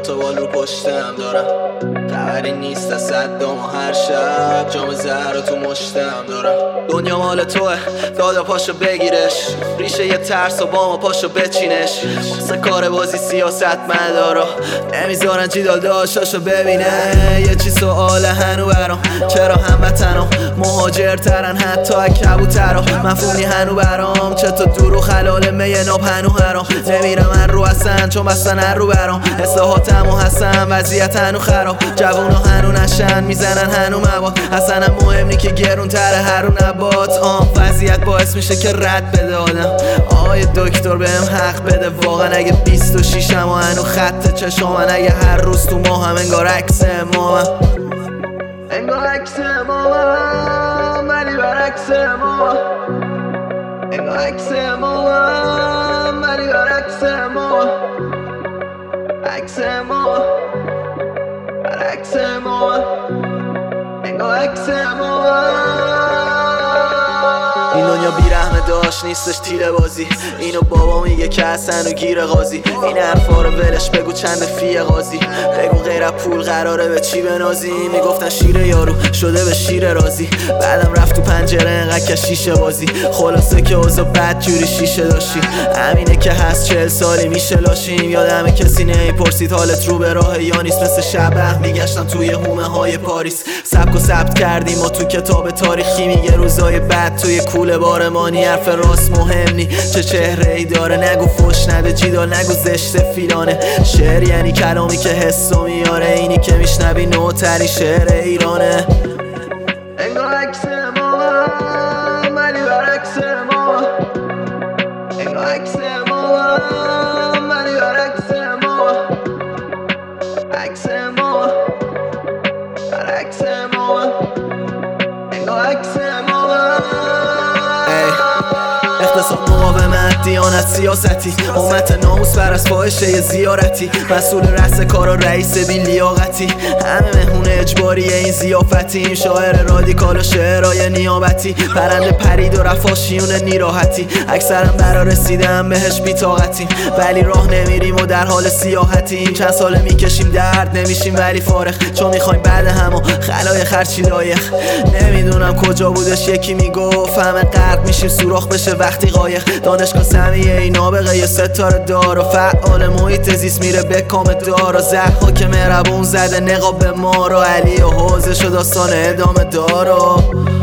اتوبان رو پشتم دارم، خبری نیست از صدام و هر شب جام زهر تو مشتم دارم. دنیا مال توه دادا پاشو بگیرش، ریشه یه ترس و بام پاشو بچینش. واسه کار بازی سیاست مدارا نمیذارن جیدال داشتاشو ببینه. یه چی سواله هنو برام، چرا هموطنم مهاجرترن حتی کبوترا. مفهومی هنو برام چطور دور و خلال می ناب هنو حرام. نمیرم هر رو هستن چون بستن هر رو برام. اصلاحاتم و هستن وضعیت هنو خراب. جوونا هنو نشن میزنن هنو مواد. اصلا مهم نی که گرون تره هر رو نبات. وضعیت باعث میشه که رد بده آدم. آقای دکتر بهم حق بده واقعا. اگه 26م و هنو خط چشامن، اگه هر روز تو ماهم انگار عکس امامم، انگار عکس امامم ولی برعکس امامم، انگار عکس امامم ولی برعکس امامم، عکس امامم برعکس امامم، انگار عکس امامم. این دنیا بیرحمه داشت نیستش تیره بازی. اینو بابا میگه که حسن و گیر قاضی. این حرفا رو ولش بگو چند فیه قاضی. بگو غیر از پول قراره به چی بنازی. میگفتن شیر یارو شده به شیر رازی. بعدم رفت تو پنجره انقدر که شیشه بازی. خلاصه که اوضاع بد جوری شیشه داشتی. همینه که هست 40 سالی میشه لاشیم. یادمه کسی نمیپرسید حالت رو به راه یا نیست. مثل شبه میگشتم توی هومه های پاریس. سبک و ثبت کردیم و تو کتاب تاریخی میگه روزای بد توی کوله بارمانی. حرف راست مهم نی چه چهره ای داره. نگو فوش نده جیدال نگو زشت فیلانه. شعر یعنی کلامی که حسو میاره. اینی که میشنوی نوترین شعر ایرانه. انگار عکس امامم ولی برعکس امامم، انگار عکس امامم ولی برعکس امامم، عکس امامم برعکس امامم، انگار عکس امامم. اقتصاد مقاومت دیانت سیاستی. امت ناموس بر از فاحشه زیارتی. مسئول رأس کارا رئیس بی لیاقتی. همه مهمون اجباریه این زیافتیم. شاعر رادیکال و شعرهای نیابتی. پرنده پرید و رفاشیون نیراحتی. اکثرا برا رسیدن بهش بی‌طاقتیم ولی راه نمیریم و در حال سیاحتیم. چند ساله میکشیم درد نمیشیم ولی فارغ. چون میخوایم بعد همو خلای خرچی لایق. نمیدونم کجا بودش یکی میگفت همه غرق میشیم سوراخ بشه وقتی قایق. دانشگاه سمیه ای نابغه یه ستاره دار و فعال محیط زیست میره به کام دار و زهرها که مهربون زده نقاب به ما رو. علی و حوزه شد داستان ادامه دارو.